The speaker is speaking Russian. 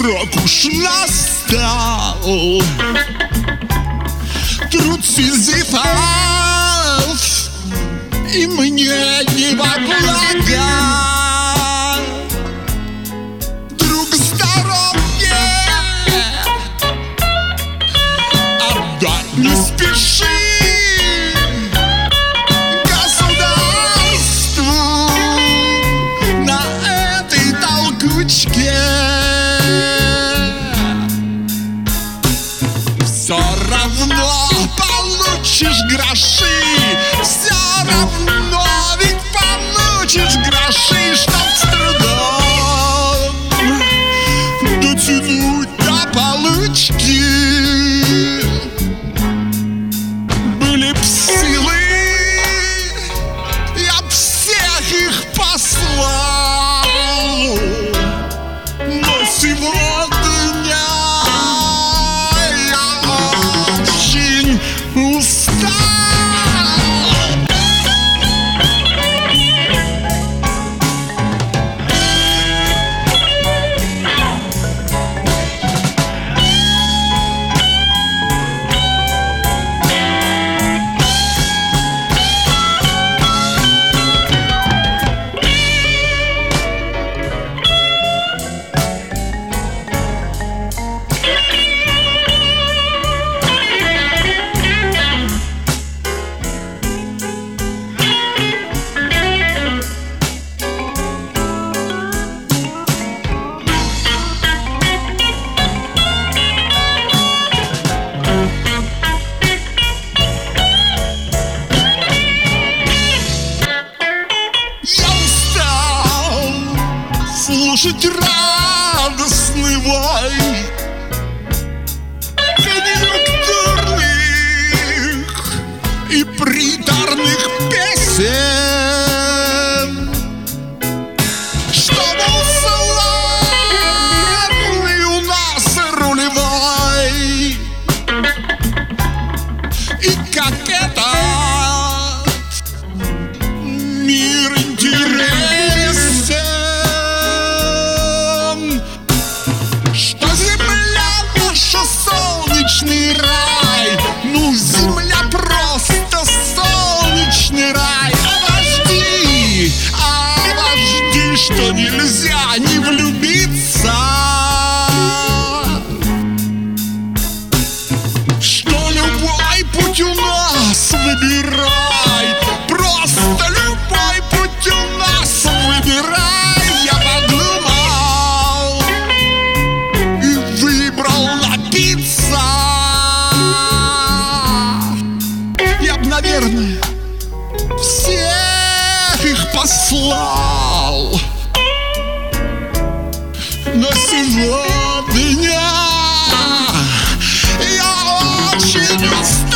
срок уж настал. Труд Сизифов и мне не во благо. Друг, здоровье отдать не спеши государству на этой толкучке. Все равно получишь гроши, все равно ведь получишь гроши, чтоб с трудом дотянуть до получки. Были б силы, я б всех их послал, но сегодня я очень устал. Слушать радостный вой конъюнктурных и приторных песен, чтобы славный у нас рулевой. И как этот мир интересен, солнечный рай, ну земля просто солнечный рай. А вожди, что нельзя не влюбиться, что любой путь у нас выбирай, просто любой путь у нас выбирай. Я подумал и выбрал напиться. Я б, наверное, всех их послал, но сегодня я очень устал.